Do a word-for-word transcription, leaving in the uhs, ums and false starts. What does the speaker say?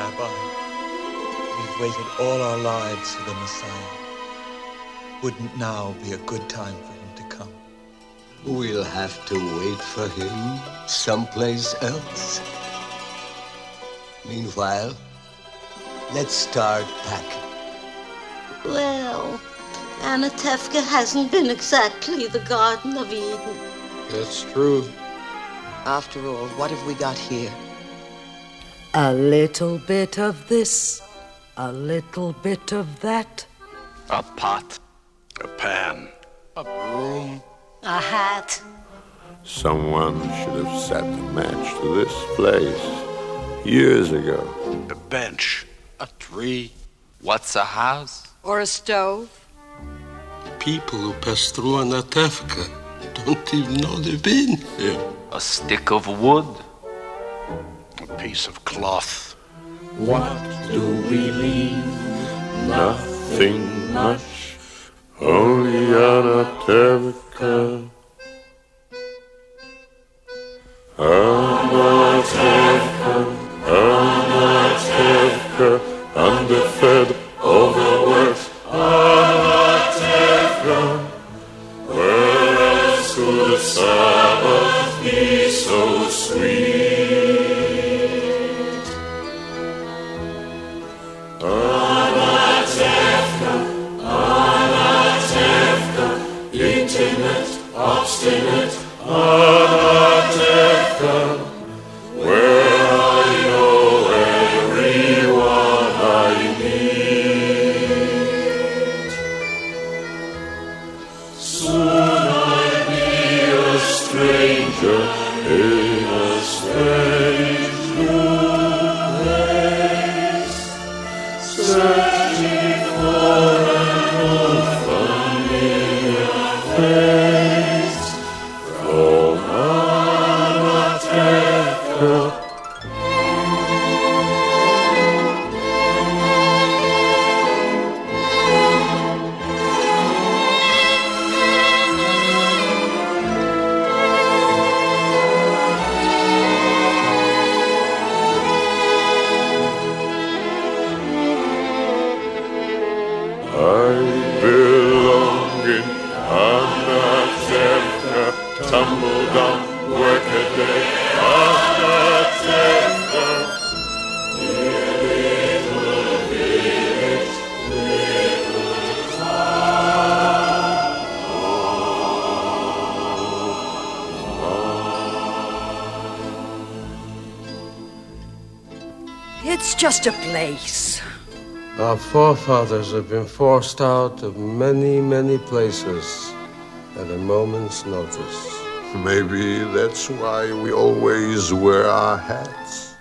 Rabbi, we've waited all our lives for the Messiah. Wouldn't now be a good time for him to come? We'll have to wait for him someplace else. Meanwhile, let's start packing. Well, Anatevka hasn't been exactly the Garden of Eden. That's true. After all, what have we got here? A little bit of this, a little bit of that. A pot, a pan, A broom. A hat. Someone should have set the match to this place years ago. a bench. A tree. What's a house? Or a stove? People who pass through Anatevka don't even know they've been here. A stick of wood. A piece of cloth. What do we leave? Nothing much, only Anatevka. Anatevka, Anatevka, underfed, overworked, Anatevka. Where else could the Sabbath be so sweet? Anatevka, Anatevka, intimate, obstinate, Anatevka, where I know everyone I meet. Soon I'll be a stranger in a strange new place, searching for an old familiar face from Anatevka. I belong in Anatevka, tumble down, work a day, Anatevka. Dear little village, little town. It's just a place. Our forefathers have been forced out of many, many places at a moment's notice. Maybe that's why we always wear our hats.